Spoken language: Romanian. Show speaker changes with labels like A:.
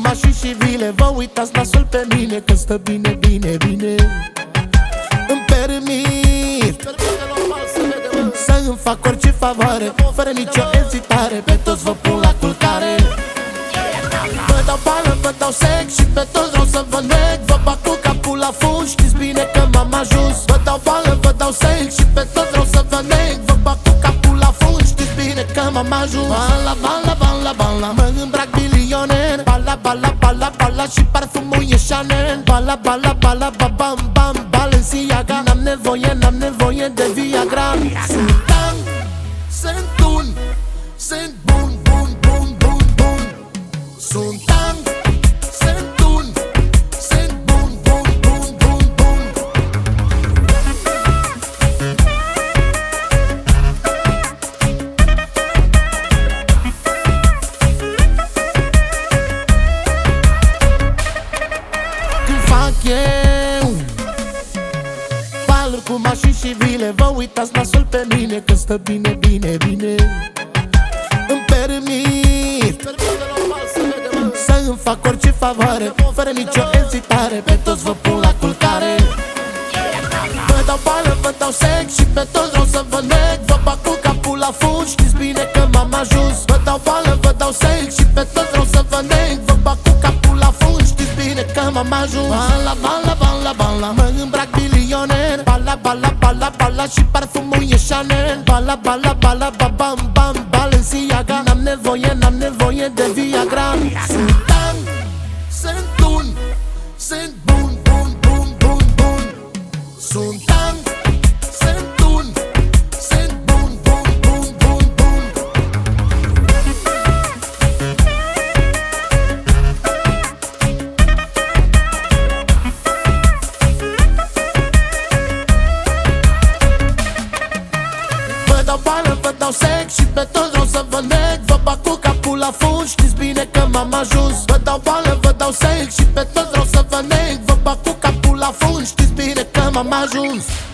A: mașini și vile. Vă uitați nasul pe mine că stă bine, bine, bine. Îmi permit să îmi fac orice favoare, fără nicio ezitare. Pe toți vă pun la culcare. Vă dau bală, vă dau sex și pe toți vreau să vă neg. Vă bag cu capul la fund, știți bine că m-am ajuns. Vă dau bală, vă dau sex și pe toți vreau să vă neg. Vă bag cu capul la fund, știți bine că m-am ajuns. Bala, bala, bala, bala, mă îmbrac milioner. Bala, bala, bala, bala și parfumul e Chanel. Bala, bala, bala, ba, bam, bam, Balenciaga. N-am nevoie de Viagra. Sunt tang, sunt un, sunt bun, bun, bun, bun, bun. Sunt tang, sunt un, sunt bun, bun, bun, bun, bun. Când fac eu valuri cu mașini și vile, vă uitați nasul pe mine că stă bine, bine, bine. Îmi permit să îmi fac orice favoare, fără nicio ezitare. Pe toți vă pun la culcare. Vă dau bală, vă dau sex și pe toți vreau să vă neg. Vă bag cu capul la fund, știți bine că m-am ajuns. Vă dau bală, vă dau sex și pe toți vreau să vă neg. Vă bag cu capul la fund, știți bine că m-am ajuns. Bala, bala, bala, bala, mă îmbrac milioner. Bala, bala, bala, bala și parfumul e Chanel. Bala, bala, bala, ba, bam, bam, Balenciaga. N-am nevoie de Viagra. Sunt tang, sunt un, sunt bun, bun, bun, bun, bun. Sunt tang, sunt un, sunt bun, bun, bun, bun, bun. Vă dau bală, vă dau sex și pe toți vreau să vă neg. Vă bag cu capul la fund, știți bine că m-am ajuns. Vă dau bală, vă dau sex și pe toți vreau să vă neg. Vă bag cu capul la fund, știți bine că m-am ajuns.